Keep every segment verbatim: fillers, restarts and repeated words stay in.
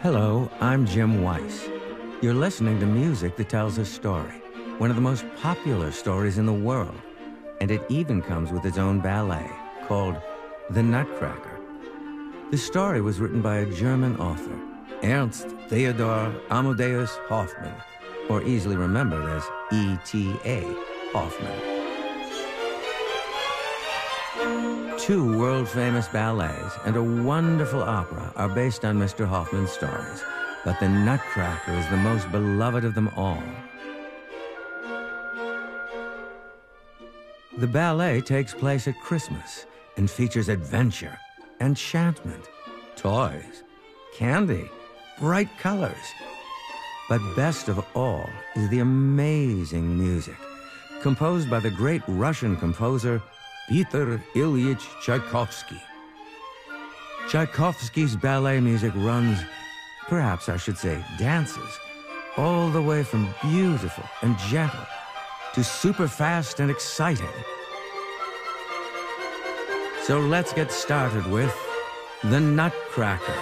Hello, I'm Jim Weiss. You're listening to music that tells a story, one of the most popular stories in the world, and it even comes with its own ballet called The Nutcracker. The story was written by a German author, Ernst Theodor Amadeus Hoffmann, or easily remembered as E T A Hoffmann. Two world-famous ballets and a wonderful opera are based on Mister Hoffmann's stories, but The Nutcracker is the most beloved of them all. The ballet takes place at Christmas and features adventure, enchantment, toys, candy, bright colors. But best of all is the amazing music, composed by the great Russian composer Peter Ilyich Tchaikovsky. Tchaikovsky's ballet music runs, perhaps I should say dances, all the way from beautiful and gentle to super fast and exciting. So let's get started with The Nutcracker.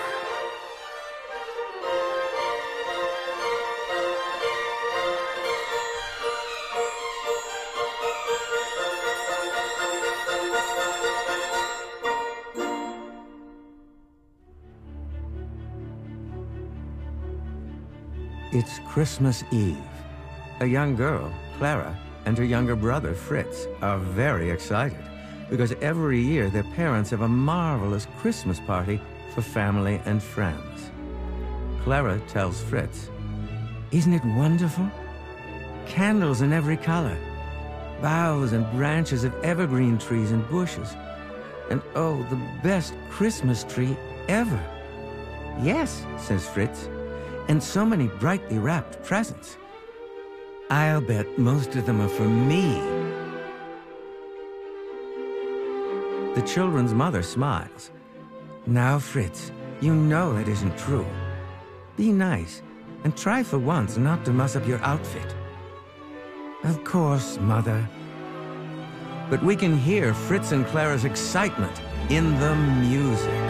It's Christmas Eve. A young girl, Clara, and her younger brother, Fritz, are very excited because every year their parents have a marvelous Christmas party for family and friends. Clara tells Fritz, "Isn't it wonderful? Candles in every color, boughs and branches of evergreen trees and bushes, and oh, the best Christmas tree ever." "Yes," says Fritz, "and so many brightly wrapped presents. I'll bet most of them are for me." The children's mother smiles. "Now, Fritz, you know that isn't true. Be nice and try for once not to mess up your outfit." "Of course, Mother." But we can hear Fritz and Clara's excitement in the music.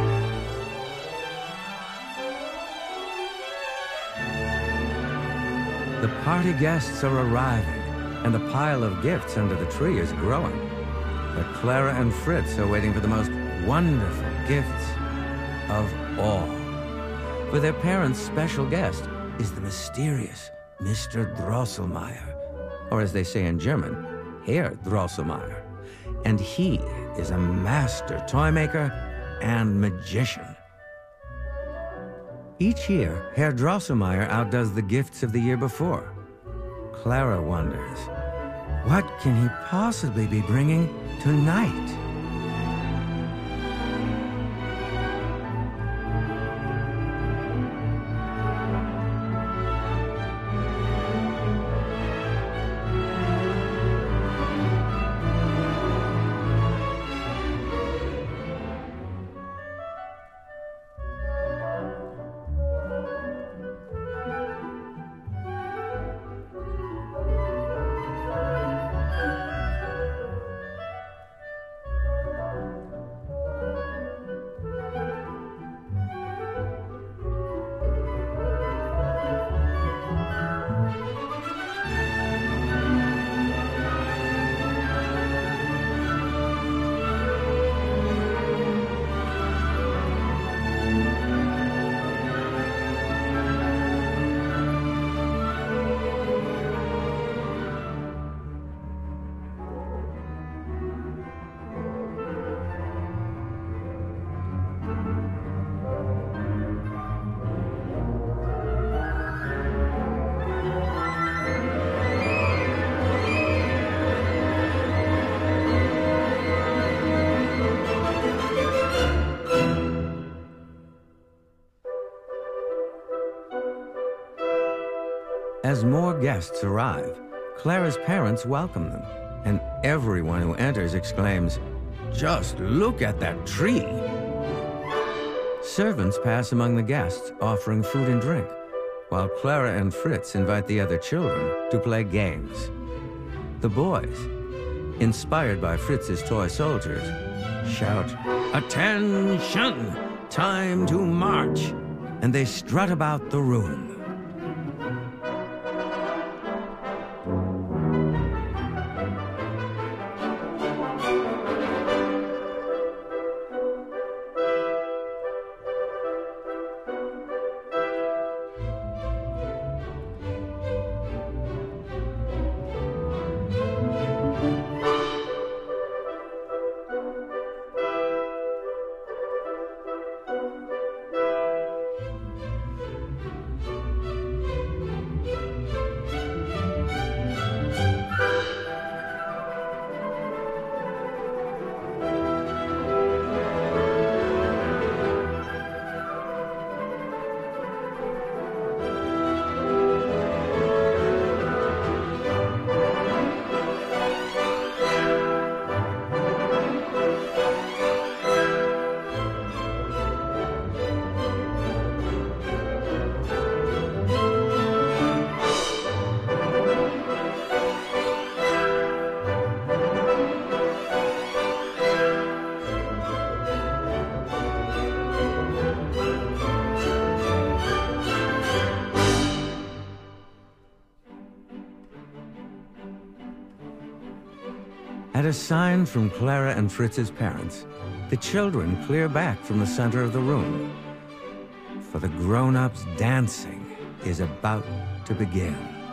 The party guests are arriving, and the pile of gifts under the tree is growing. But Clara and Fritz are waiting for the most wonderful gifts of all. For their parents' special guest is the mysterious Mister Drosselmeyer, or as they say in German, Herr Drosselmeyer. And he is a master toy maker and magician. Each year, Herr Drosselmeyer outdoes the gifts of the year before. Clara wonders, what can he possibly be bringing tonight? As more guests arrive, Clara's parents welcome them, and everyone who enters exclaims, "Just look at that tree!" Servants pass among the guests, offering food and drink, while Clara and Fritz invite the other children to play games. The boys, inspired by Fritz's toy soldiers, shout, "Attention! Time to march!" and they strut about the room. At a sign from Clara and Fritz's parents, the children clear back from the center of the room, for the grown-ups' dancing is about to begin.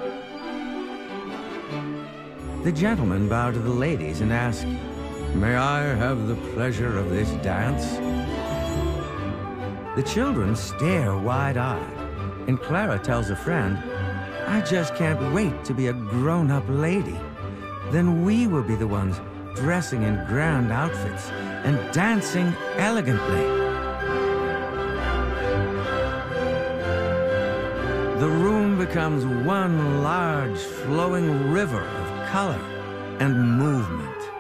The gentlemen bow to the ladies and ask, "May I have the pleasure of this dance?" The children stare wide-eyed, and Clara tells a friend, "I just can't wait to be a grown-up lady. Then we will be the ones dressing in grand outfits and dancing elegantly." The room becomes one large flowing river of color and movement.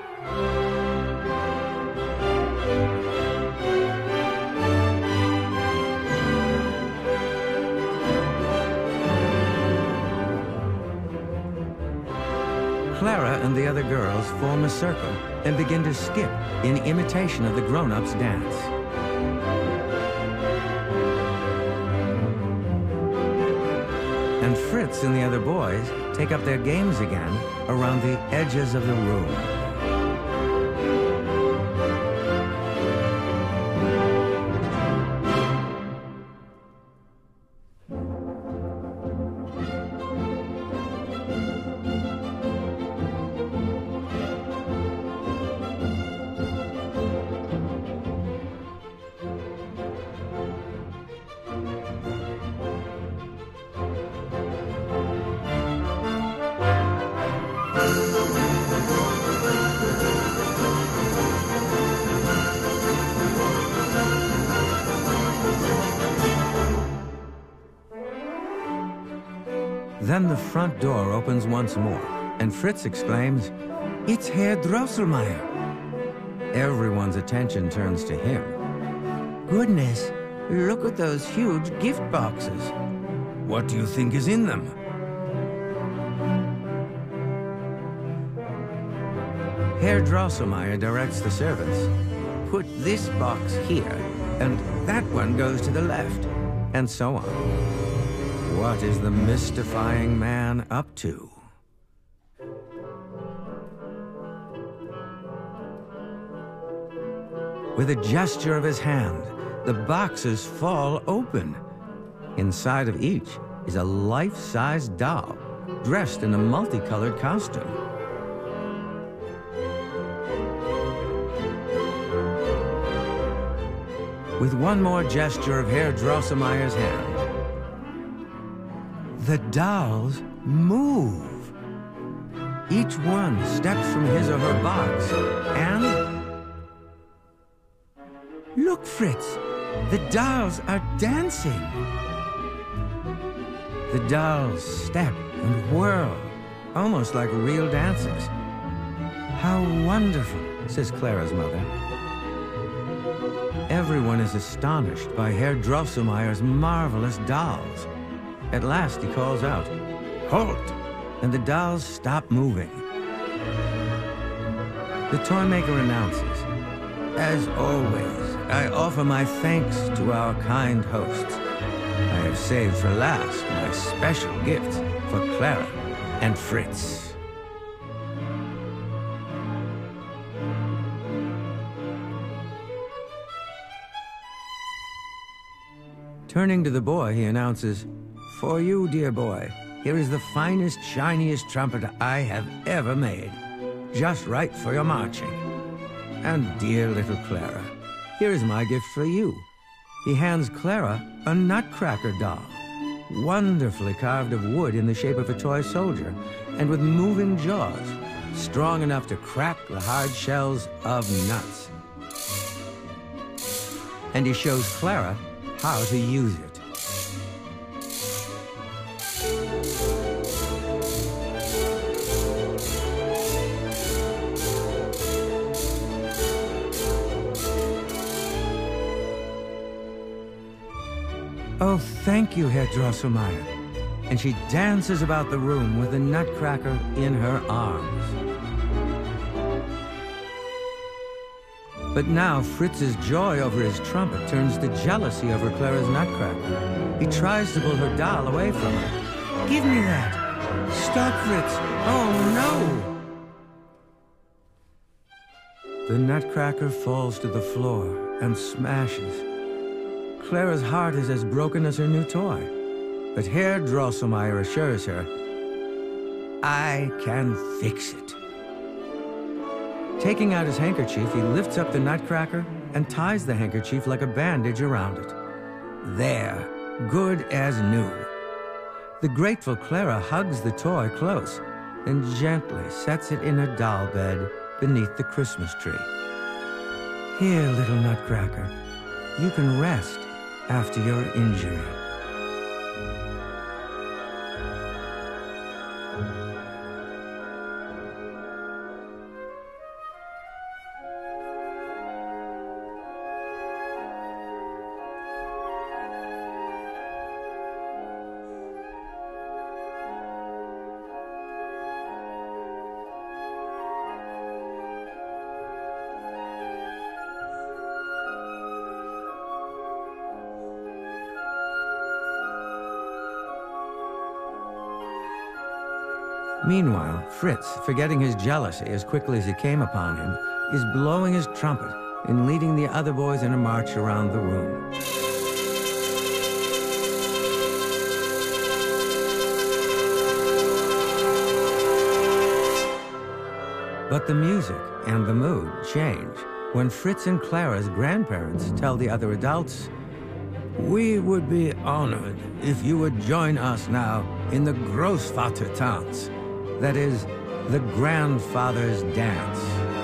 Clara and the other girls form a circle and begin to skip in imitation of the grown-ups' dance. And Fritz and the other boys take up their games again around the edges of the room. Then the front door opens once more, and Fritz exclaims, "It's Herr Drosselmeyer." Everyone's attention turns to him. "Goodness, look at those huge gift boxes. What do you think is in them?" Herr Drosselmeyer directs the servants, "Put this box here, and that one goes to the left," and so on. What is the mystifying man up to? With a gesture of his hand, the boxes fall open. Inside of each is a life-size doll, dressed in a multicolored costume. With one more gesture of Herr Drosselmeyer's hand, the dolls move. Each one steps from his or her box and... Look, Fritz! The dolls are dancing! The dolls step and whirl, almost like real dancers. How wonderful, says Clara's mother. Everyone is astonished by Herr Drosselmeyer's marvelous dolls. At last he calls out, "Halt!" and the dolls stop moving. The toy maker announces, "As always, I offer my thanks to our kind hosts. I have saved for last my special gift for Clara and Fritz. Turning to the boy, he announces, "For you, dear boy, here is the finest, shiniest trumpet I have ever made. Just right for your marching. And dear little Clara, here is my gift for you." He hands Clara a nutcracker doll, wonderfully carved of wood in the shape of a toy soldier, and with moving jaws, strong enough to crack the hard shells of nuts. And he shows Clara how to use it. "Oh, thank you, Herr Drosselmeyer." And she dances about the room with the nutcracker in her arms. But now Fritz's joy over his trumpet turns to jealousy over Clara's nutcracker. He tries to pull her doll away from her. "Give me that! Stop, Fritz! Oh, no!" The nutcracker falls to the floor and smashes. Clara's heart is as broken as her new toy. But Herr Drosselmeyer assures her, "I can fix it." Taking out his handkerchief, he lifts up the nutcracker and ties the handkerchief like a bandage around it. There, good as new. The grateful Clara hugs the toy close and gently sets it in her doll bed beneath the Christmas tree. "Here, little nutcracker, you can rest after your injury." Meanwhile, Fritz, forgetting his jealousy as quickly as it came upon him, is blowing his trumpet and leading the other boys in a march around the room. But the music and the mood change when Fritz and Clara's grandparents tell the other adults, "We would be honored if you would join us now in the Großvatertanz. That is, the grandfather's dance."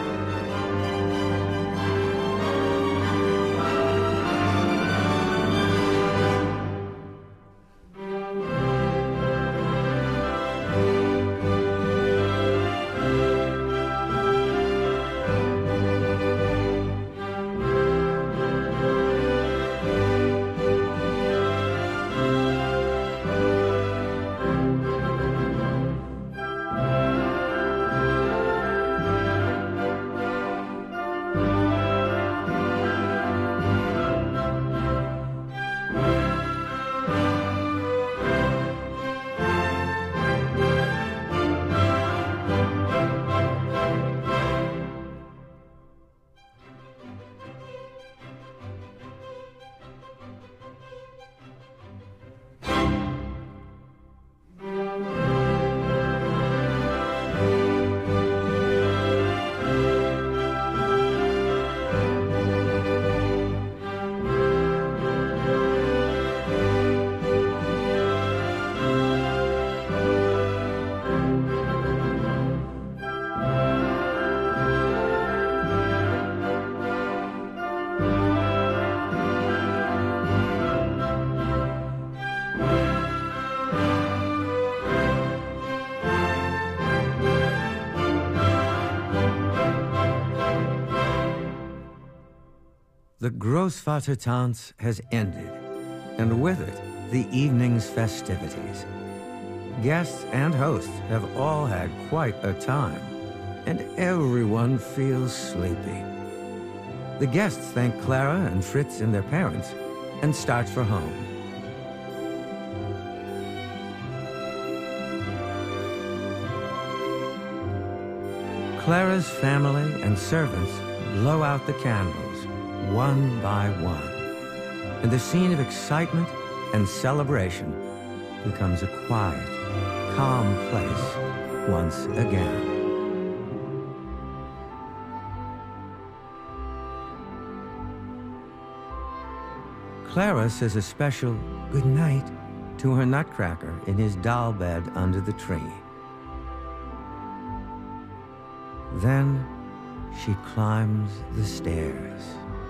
The Großvatertanz has ended, and with it, the evening's festivities. Guests and hosts have all had quite a time, and everyone feels sleepy. The guests thank Clara and Fritz and their parents and start for home. Clara's family and servants blow out the candles, one by one, and the scene of excitement and celebration becomes a quiet, calm place once again. Clara says a special good night to her Nutcracker in his doll bed under the tree. Then she climbs the stairs.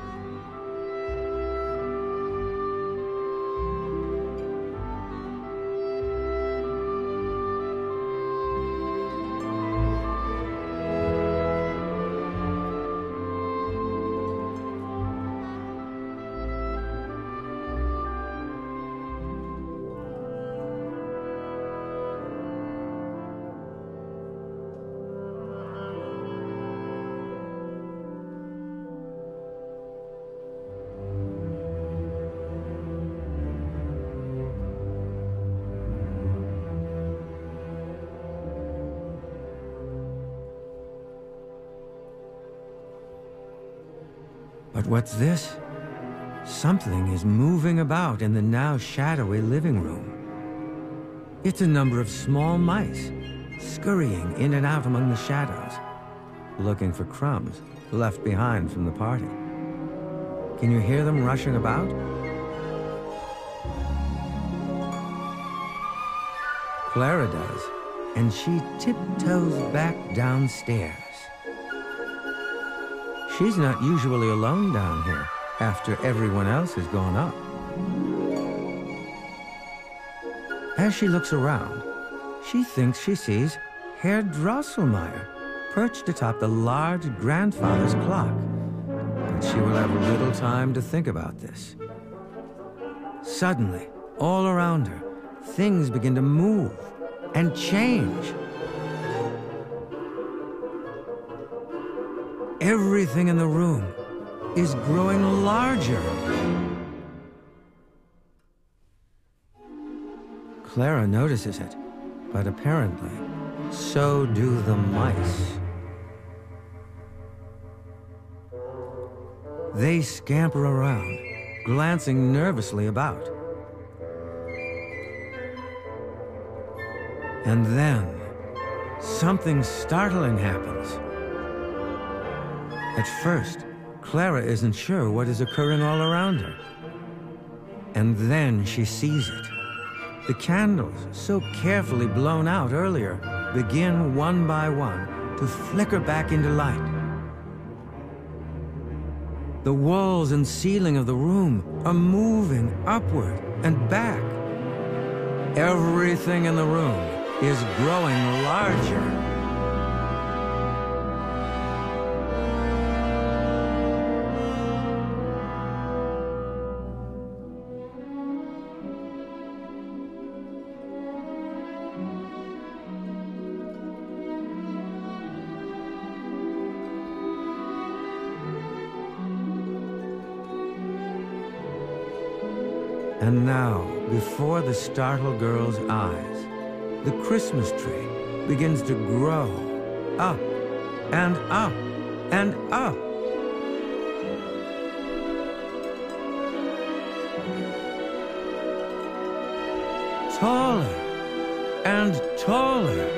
But what's this? Something is moving about in the now shadowy living room. It's a number of small mice, scurrying in and out among the shadows, looking for crumbs left behind from the party. Can you hear them rushing about? Clara does, and she tiptoes back downstairs. She's not usually alone down here after everyone else has gone up. As she looks around, she thinks she sees Herr Drosselmeyer perched atop the large grandfather's clock. But she will have little time to think about this. Suddenly, all around her, things begin to move and change. Everything in the room is growing larger. Clara notices it, but apparently, so do the mice. They scamper around, glancing nervously about. And then, something startling happens. At first, Clara isn't sure what is occurring all around her. And then she sees it. The candles, so carefully blown out earlier, begin one by one to flicker back into light. The walls and ceiling of the room are moving upward and back. Everything in the room is growing larger. And now, before the startled girl's eyes, the Christmas tree begins to grow up and up and up. Taller and taller.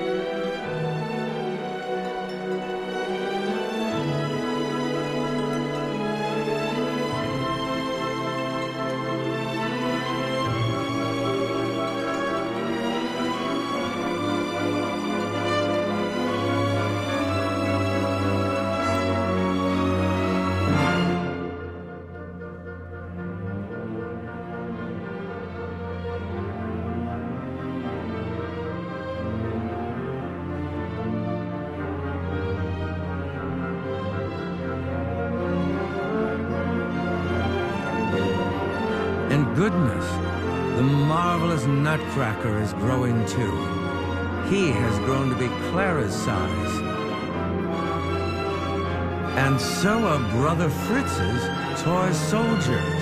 And goodness, the marvelous Nutcracker is growing too. He has grown to be Clara's size. And so are Brother Fritz's toy soldiers.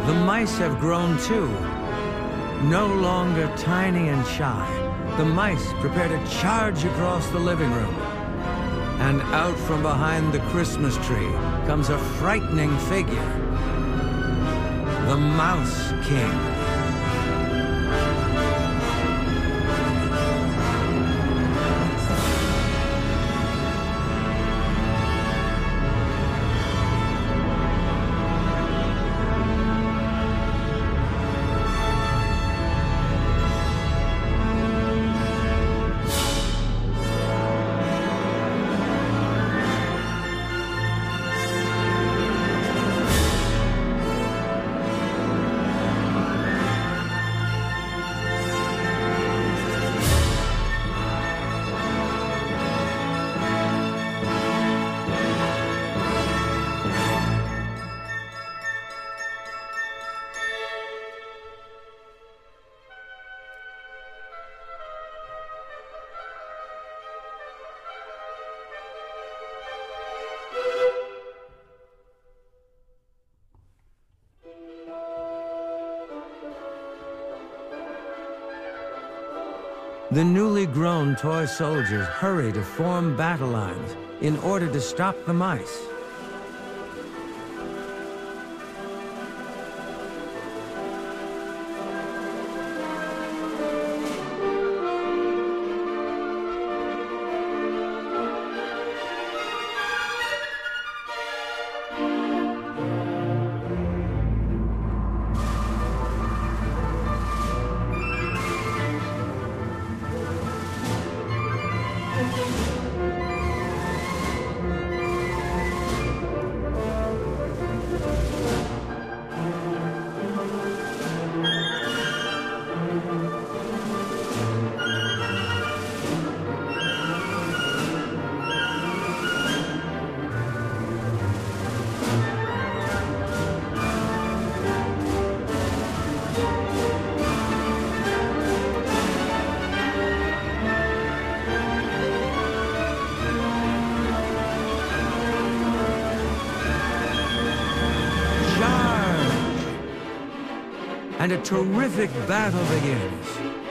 the mice have grown too. No longer tiny and shy, the mice prepare to charge across the living room. And out from behind the Christmas tree comes a frightening figure, the Mouse King. The newly grown toy soldiers hurry to form battle lines in order to stop the mice. And a terrific battle begins.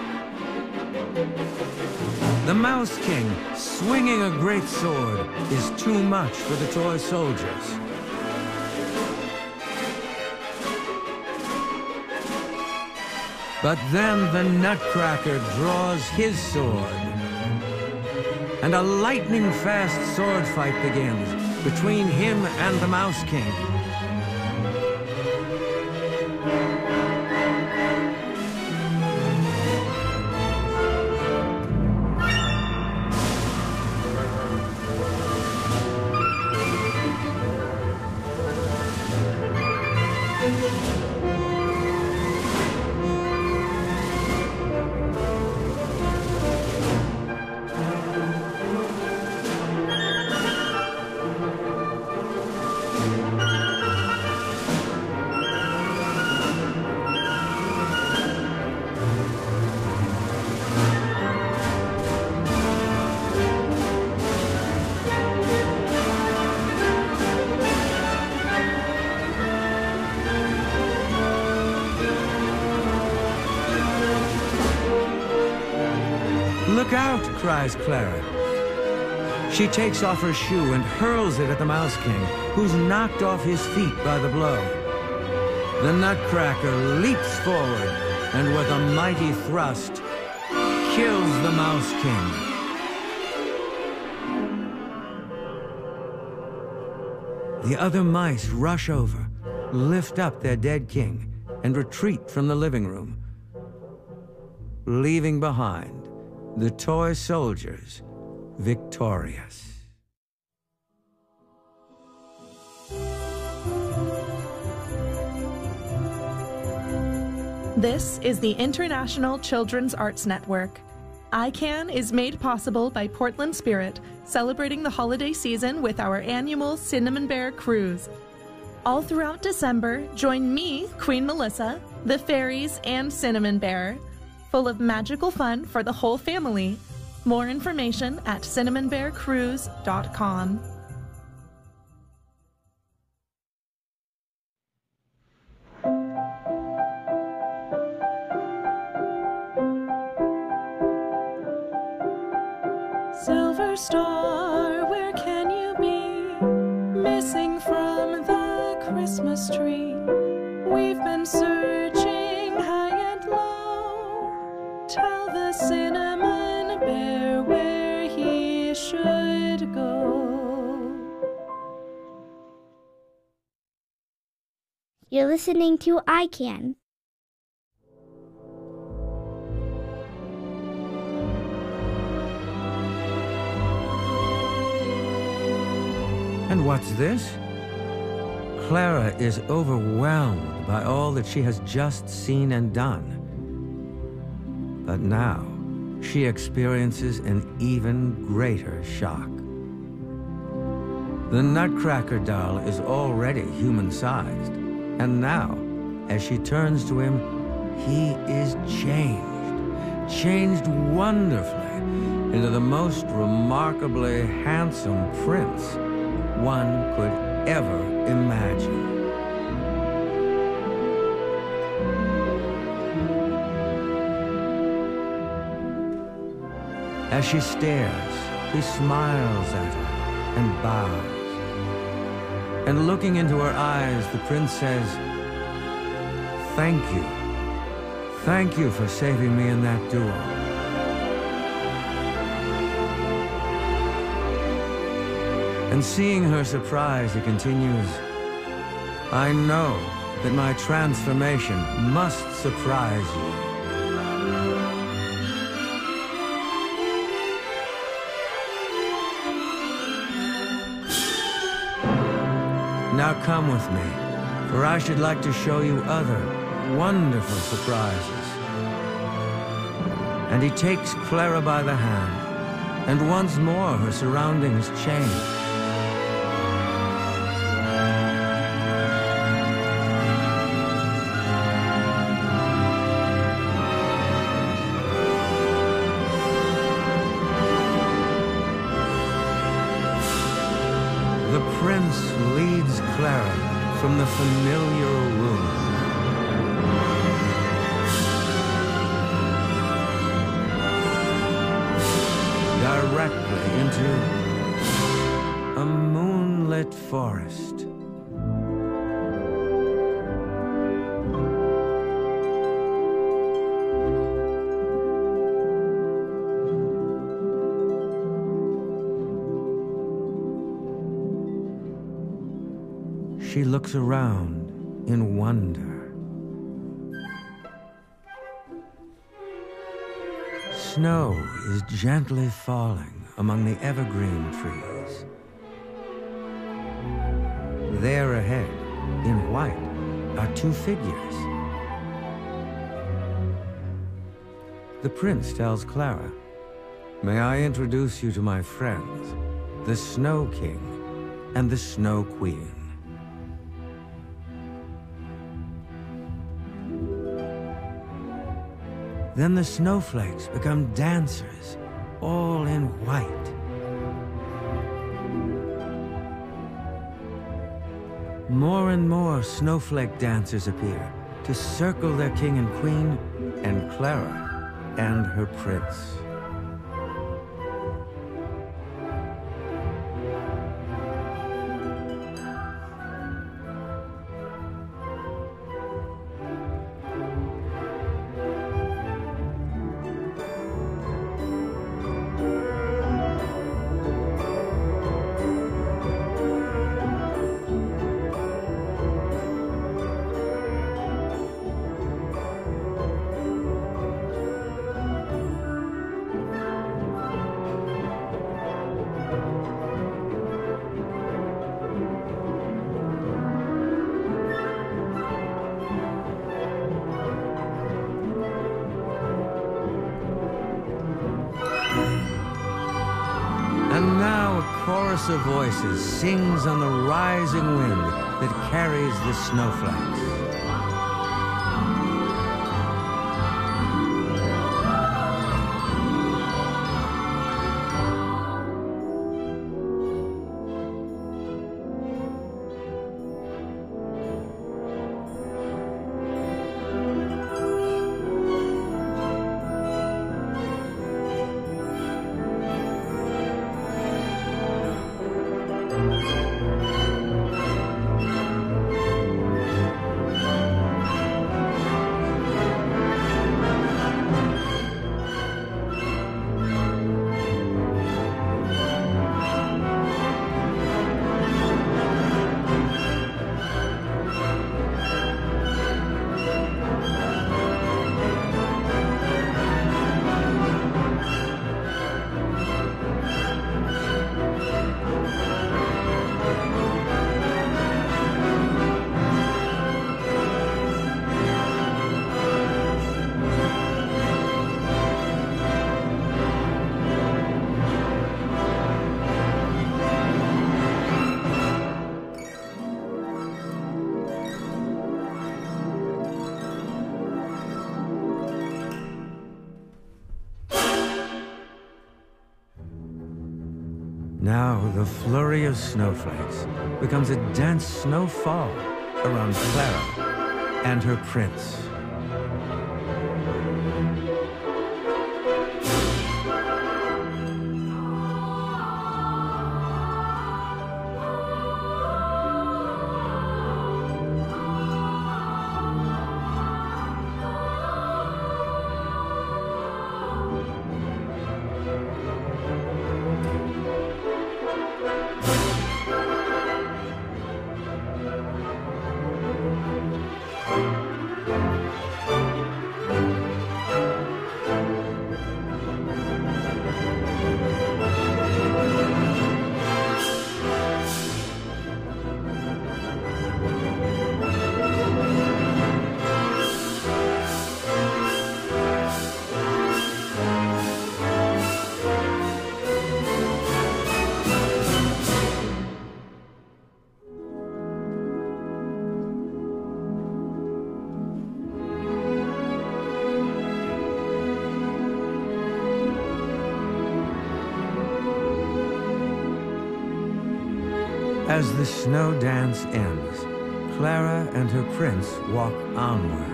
The Mouse King, swinging a great sword, is too much for the toy soldiers. But then the Nutcracker draws his sword, and a lightning-fast sword fight begins between him and the Mouse King. "Look out!" cries Clara. She takes off her shoe and hurls it at the Mouse King, who's knocked off his feet by the blow. The Nutcracker leaps forward and with a mighty thrust kills the Mouse King. The other mice rush over, lift up their dead king, and retreat from the living room, leaving behind the toy soldiers victorious. This is the International Children's Arts Network. I CAN is made possible by Portland Spirit, celebrating the holiday season with our annual Cinnamon Bear Cruise. All throughout December, join me, Queen Melissa, the fairies, and Cinnamon Bear, full of magical fun for the whole family. More information at cinnamon bear cruise dot com. star, where can you be? Missing from the Christmas tree. We've been searching high and low. Tell the cinnamon bear where he should go. You're listening to I Can. And what's this? Clara is overwhelmed by all that she has just seen and done. But now, she experiences an even greater shock. The Nutcracker doll is already human-sized, and now, as she turns to him, he is changed, changed wonderfully into the most remarkably handsome prince one could ever imagine. As she stares, he smiles at her and bows. And looking into her eyes, the prince says, "Thank you. Thank you for saving me in that duel." And seeing her surprise, he continues, "I know that my transformation must surprise you." Now come with me, for I should like to show you other wonderful surprises. And he takes Clara by the hand, and once more her surroundings change. The prince leads Clara from the familiar room. Directly into a moonlit forest. She looks around in wonder. Snow is gently falling among the evergreen trees. There ahead, in white, are two figures. The prince tells Clara, "May I introduce you to my friends, the Snow King and the Snow Queen." Then the snowflakes become dancers, all in white. More and more snowflake dancers appear to circle their king and queen, and Clara and her prince. And now a chorus of voices sings on the rising wind that carries the snowflakes. Now the flurry of snowflakes becomes a dense snowfall around Clara and her prince. As the snow dance ends, Clara and her prince walk onward.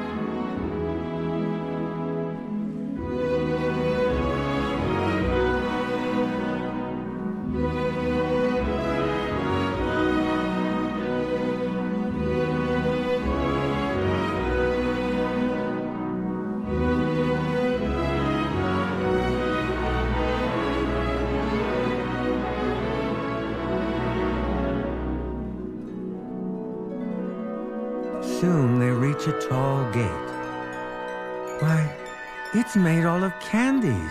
Soon they reach a tall gate. Why, it's made all of candies.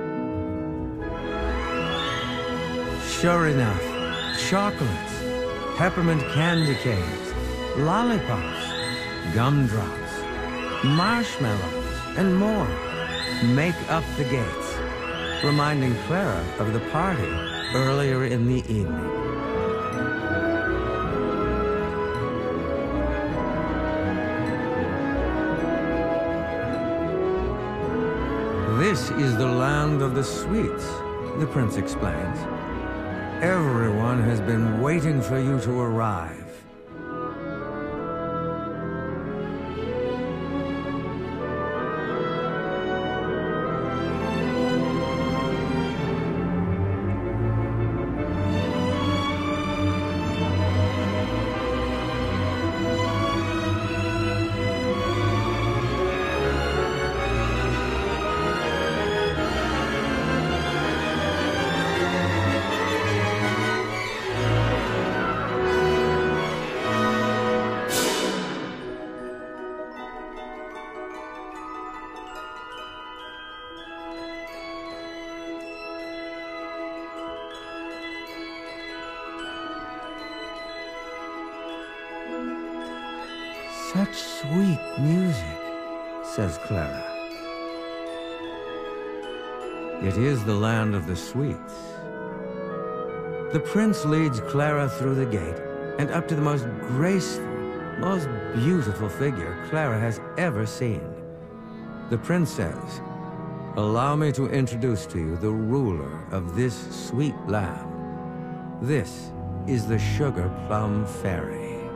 Sure enough, chocolates, peppermint candy canes, lollipops, gumdrops, marshmallows, and more make up the gates, reminding Clara of the party earlier in the evening. This is the land of the sweets, the prince explains. Everyone has been waiting for you to arrive. Such sweet music, says Clara. It is the land of the sweets. The prince leads Clara through the gate and up to the most graceful, most beautiful figure Clara has ever seen. The prince says, "Allow me to introduce to you the ruler of this sweet land. This is the Sugar Plum Fairy."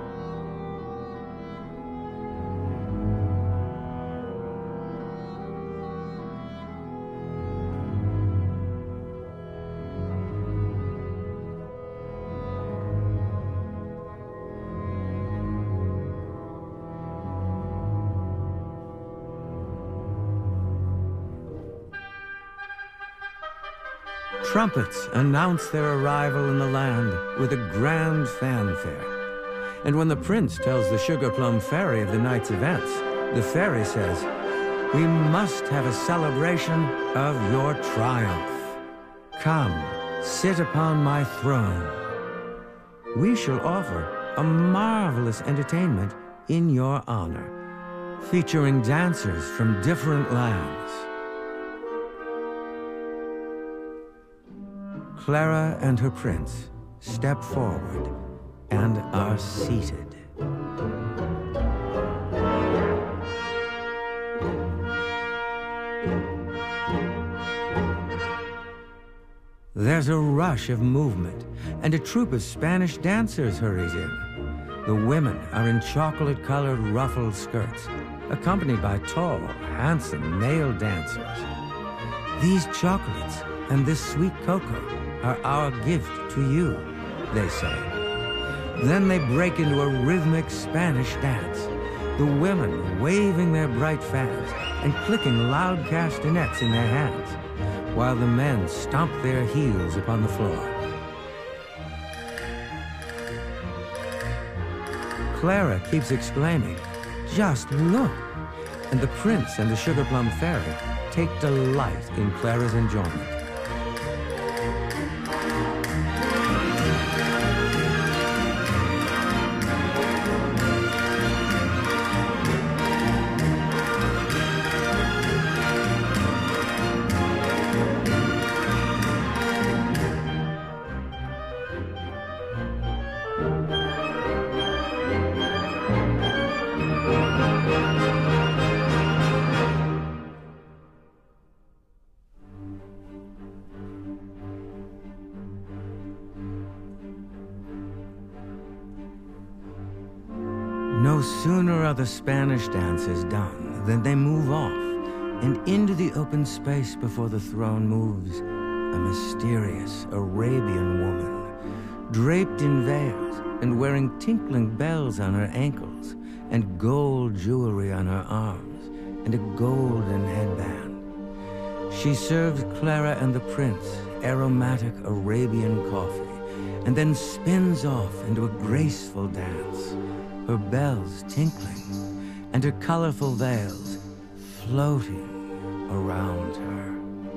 Trumpets announce their arrival in the land with a grand fanfare. And when the prince tells the Sugar Plum Fairy of the night's events, the fairy says, "We must have a celebration of your triumph. Come, sit upon my throne. We shall offer a marvelous entertainment in your honor, featuring dancers from different lands." Clara and her prince step forward and are seated. There's a rush of movement, and a troupe of Spanish dancers hurries in. The women are in chocolate-colored ruffled skirts, accompanied by tall, handsome male dancers. These chocolates and this sweet cocoa are our gift to you, they say. Then they break into a rhythmic Spanish dance, the women waving their bright fans and clicking loud castanets in their hands, while the men stomp their heels upon the floor. Clara keeps exclaiming, "Just look!" And the prince and the Sugar Plum Fairy take delight in Clara's enjoyment. No sooner are the Spanish dances done than they move off, and into the open space before the throne moves a mysterious Arabian woman, draped in veils and wearing tinkling bells on her ankles and gold jewelry on her arms and a golden headband. She serves Clara and the prince aromatic Arabian coffee and then spins off into a graceful dance, her bells tinkling and her colorful veils floating around her.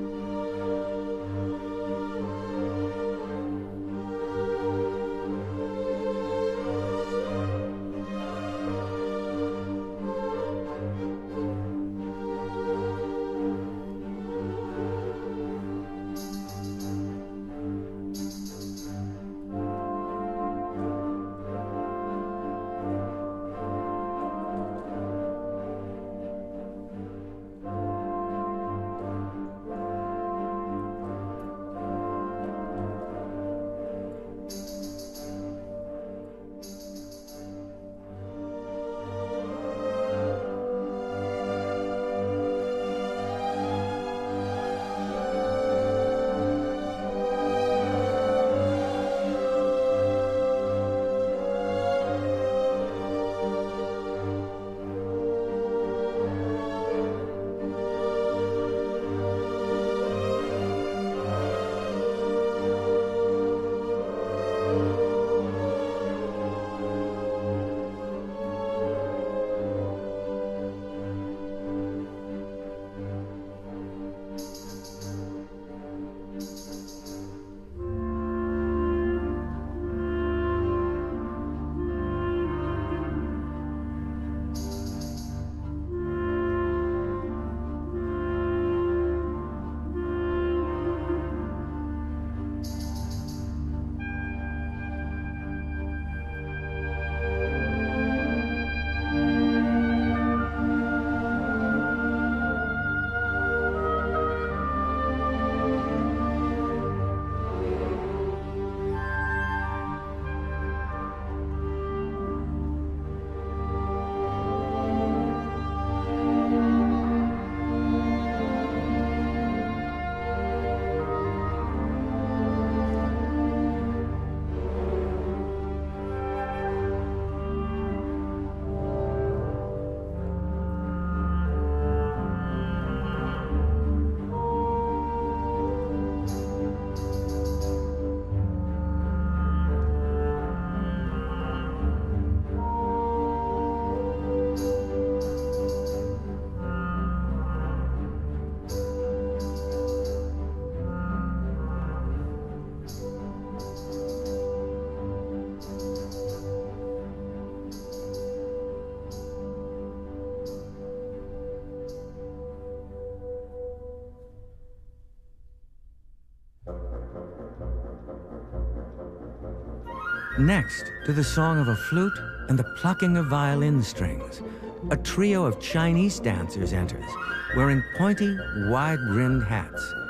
Next, to the song of a flute and the plucking of violin strings, a trio of Chinese dancers enters, wearing pointy, wide-brimmed hats.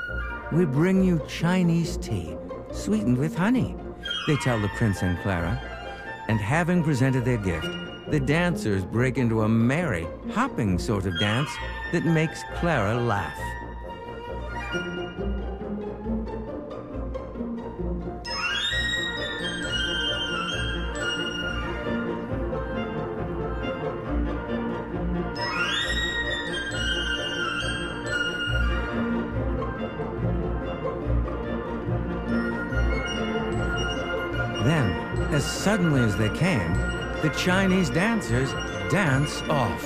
we bring you Chinese tea, sweetened with honey, they tell the prince and Clara. And having presented their gift, the dancers break into a merry, hopping sort of dance that makes Clara laugh. Then, as suddenly as they came, the Chinese dancers dance off.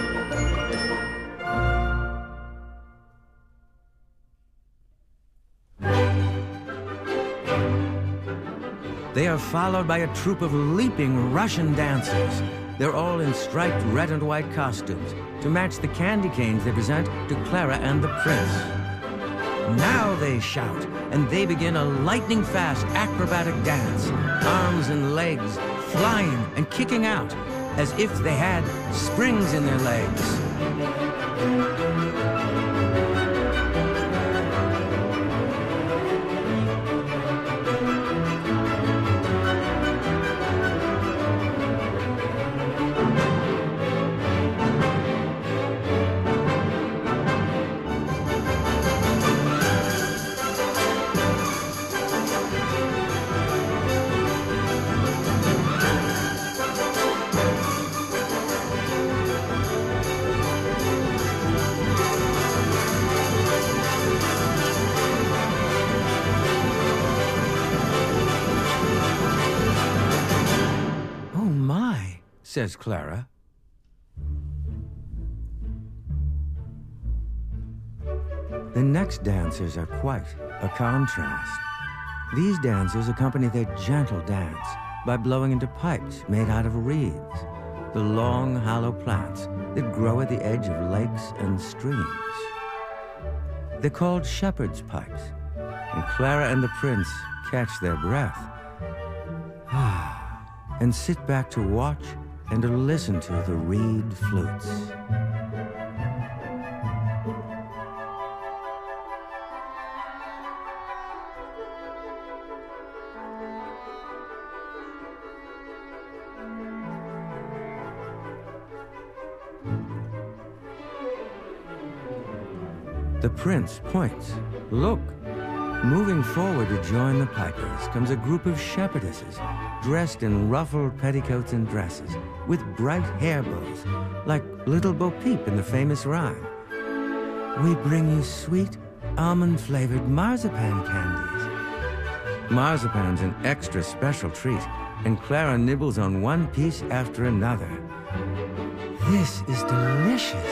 They are followed by a troupe of leaping Russian dancers. They're all in striped red and white costumes to match the candy canes they present to Clara and the prince. Now they shout, and they begin a lightning-fast acrobatic dance, arms and legs flying and kicking out, as if they had springs in their legs. Says Clara. The next dancers are quite a contrast. These dancers accompany their gentle dance by blowing into pipes made out of reeds, the long, hollow plants that grow at the edge of lakes and streams. They're called shepherd's pipes, and Clara and the prince catch their breath and sit back to watch and to listen to the reed flutes. The prince points. Look! Moving forward to join the pipers comes a group of shepherdesses dressed in ruffled petticoats and dresses with bright hair bows, like Little Bo Peep in the famous rhyme. We bring you sweet, almond-flavored marzipan candies. Marzipan's an extra special treat, and Clara nibbles on one piece after another. This is delicious.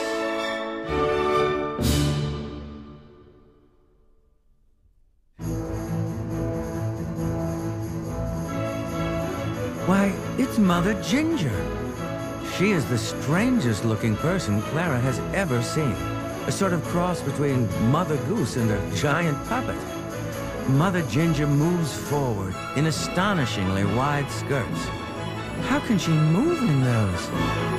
Why, it's Mother Ginger. She is the strangest looking person Clara has ever seen. A sort of cross between Mother Goose and a giant puppet. Mother Ginger moves forward in astonishingly wide skirts. How can she move in those?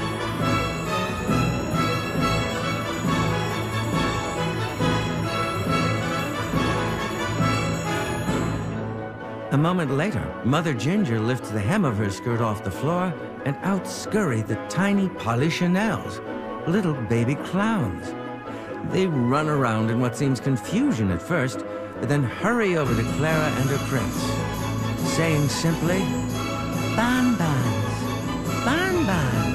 A moment later, Mother Ginger lifts the hem of her skirt off the floor, and out scurry the tiny Polichinelles, little baby clowns. They run around in what seems confusion at first, but then hurry over to Clara and her prince, saying simply, "Bonbons, bonbons."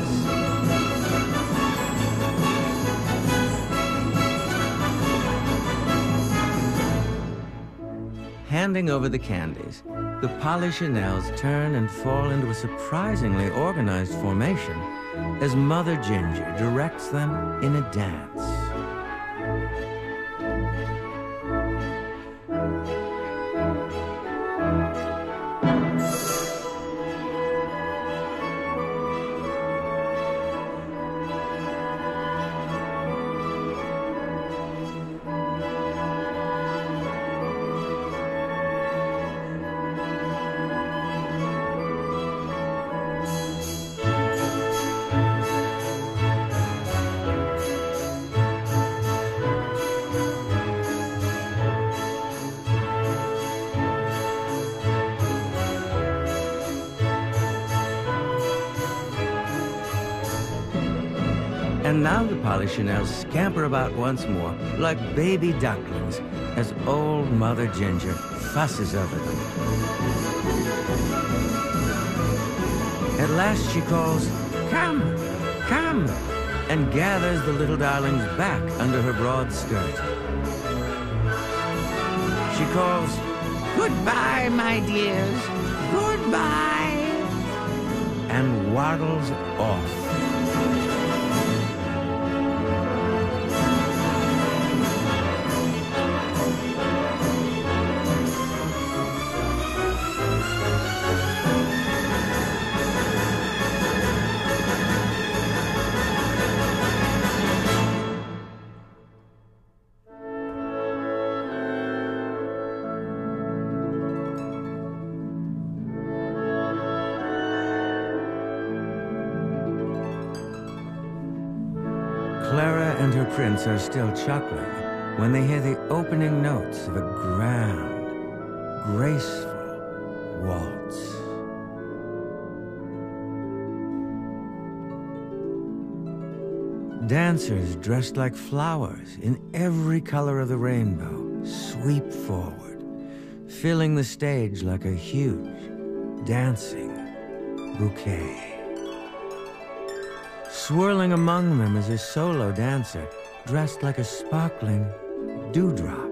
Handing over the candies, the Polichinelles turn and fall into a surprisingly organized formation as Mother Ginger directs them in a dance. And now the Polichinelles scamper about once more, like baby ducklings, as old Mother Ginger fusses over them. At last she calls, "Come, come," and gathers the little darlings back under her broad skirt. She calls, "Goodbye, my dears, goodbye," and waddles off. Clara and her prince are still chuckling when they hear the opening notes of a grand, graceful waltz. Dancers dressed like flowers in every color of the rainbow sweep forward, filling the stage like a huge, dancing bouquet. Swirling among them is a solo dancer dressed like a sparkling dewdrop.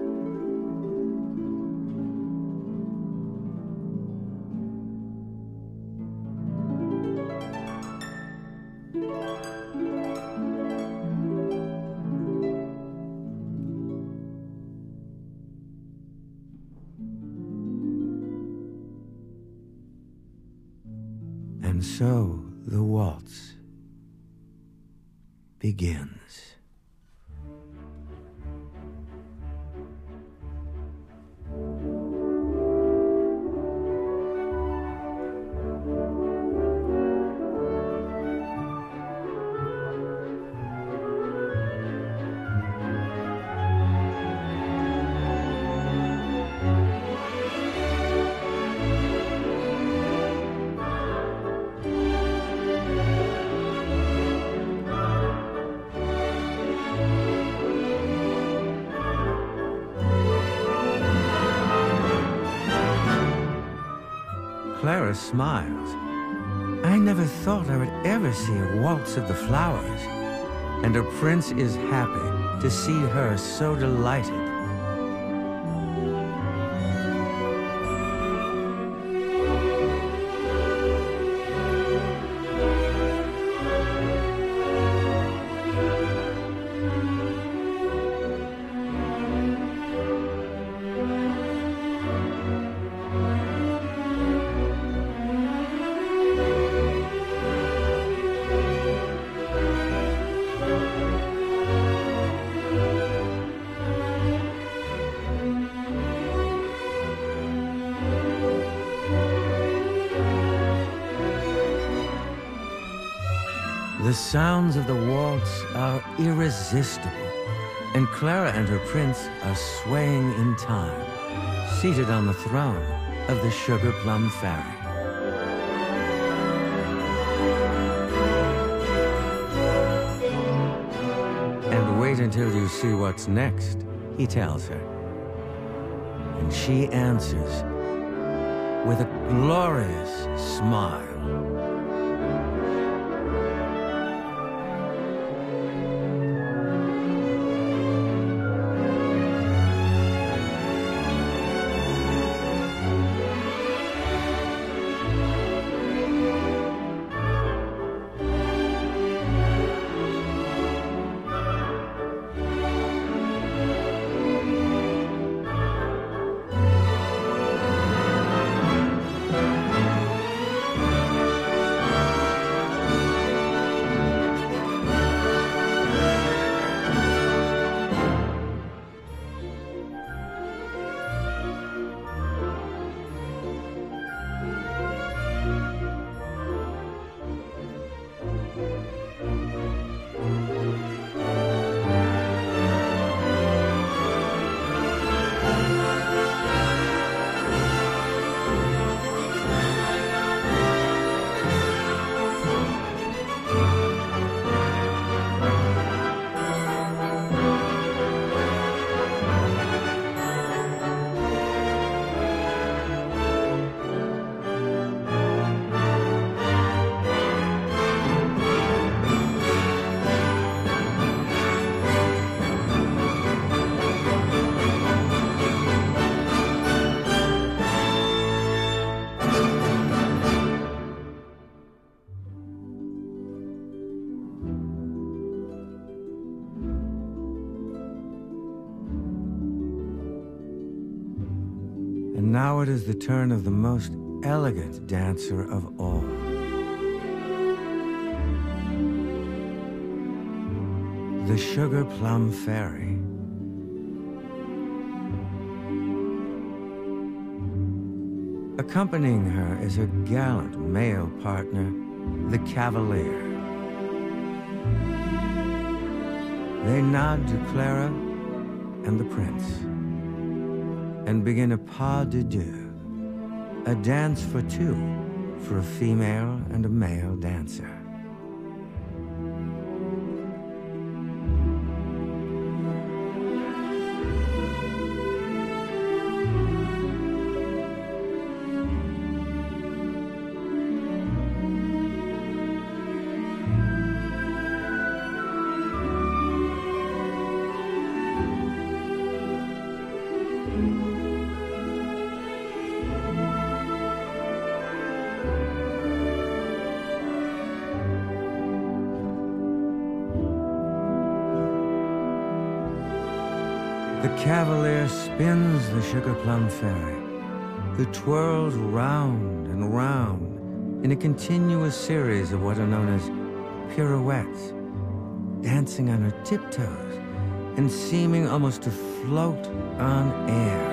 And so the waltz begins. Clara smiles. I never thought I would ever see a waltz of the flowers, and her prince is happy to see her so delighted. The sounds of the waltz are irresistible, and Clara and her prince are swaying in time, seated on the throne of the Sugar Plum Fairy. And wait until you see what's next, he tells her. And she answers with a glorious smile. Now it is the turn of the most elegant dancer of all. The Sugar Plum Fairy. Accompanying her is her gallant male partner, the Cavalier. They nod to Clara and the Prince and begin a pas de deux, a dance for two, for a female and a male dancer. The Cavalier spins the Sugar Plum Fairy, who twirls round and round in a continuous series of what are known as pirouettes, dancing on her tiptoes and seeming almost to float on air.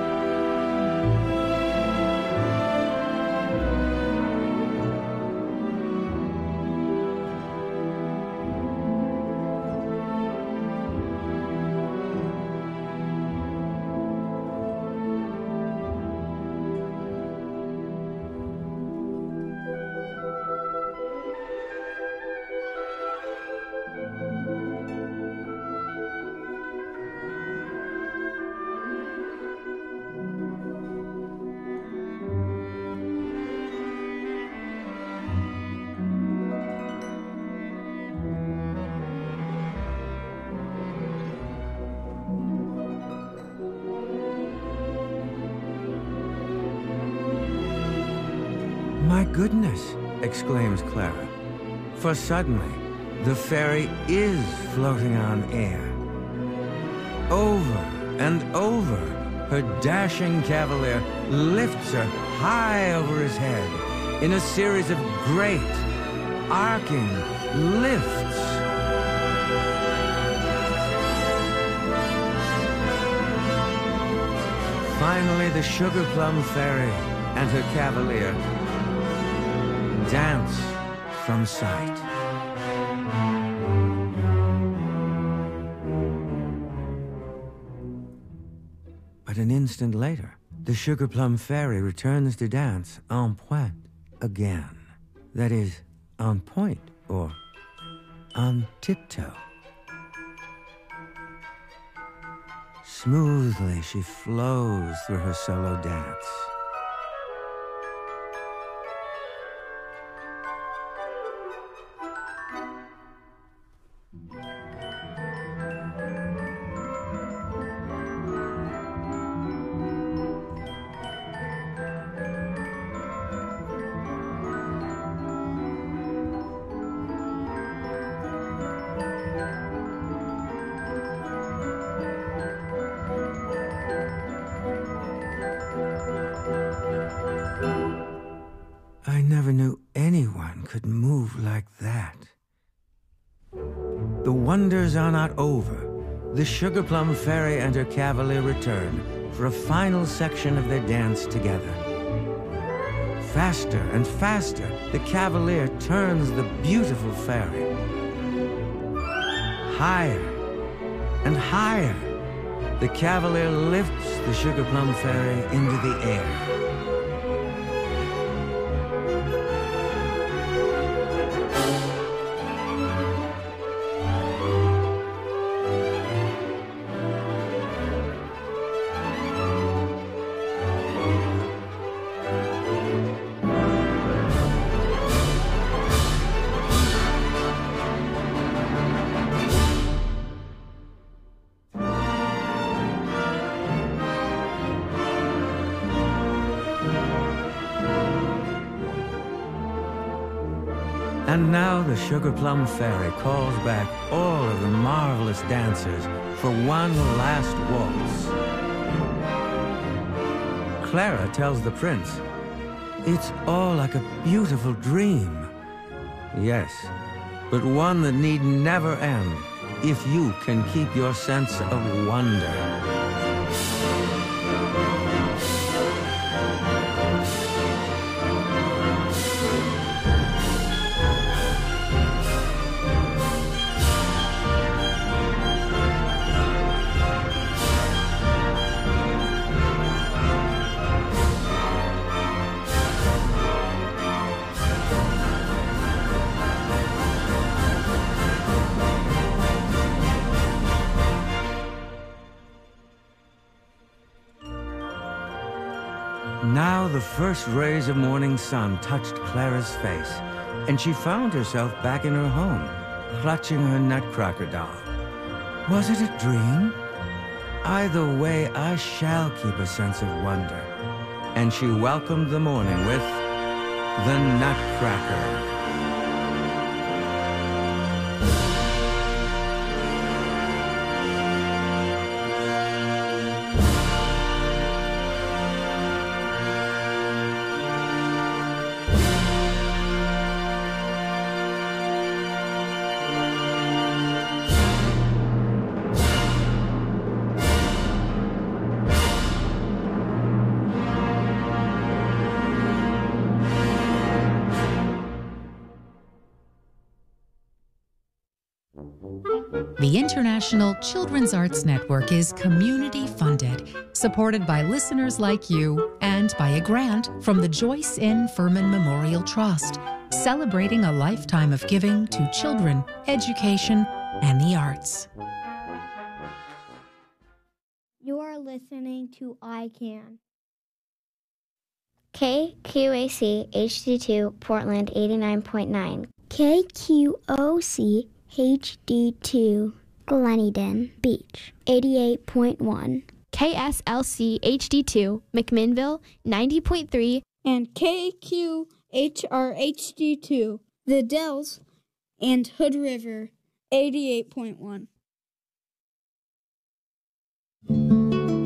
My goodness, exclaims Clara, for suddenly the fairy is floating on air. Over and over, her dashing cavalier lifts her high over his head in a series of great, arcing lifts. Finally, the Sugar Plum Fairy and her cavalier dance from sight. But an instant later, the Sugar Plum Fairy returns to dance en pointe again. That is, on point or on tiptoe. Smoothly she flows through her solo dance. I never knew anyone could move like that. The wonders are not over. The Sugar Plum Fairy and her cavalier return for a final section of their dance together. Faster and faster, the cavalier turns the beautiful fairy. Higher and higher, the cavalier lifts the Sugar Plum Fairy into the air. And now the Sugar Plum Fairy calls back all of the marvelous dancers for one last waltz. Clara tells the prince, "It's all like a beautiful dream." Yes, but one that need never end if you can keep your sense of wonder. Now the first rays of morning sun touched Clara's face, and she found herself back in her home, clutching her Nutcracker doll. Was it a dream? Either way, I shall keep a sense of wonder. And she welcomed the morning with the Nutcracker. The International Children's Arts Network is community-funded, supported by listeners like you, and by a grant from the Joyce N. Furman Memorial Trust, celebrating a lifetime of giving to children, education, and the arts. You are listening to I CAN. K Q A C H D two Portland eighty-nine point nine. K Q O C H D two Gleneden Beach eighty-eight point one. K S L C H D two McMinnville ninety point three. And K Q H R H D two The Dells and Hood River eighty-eight point one.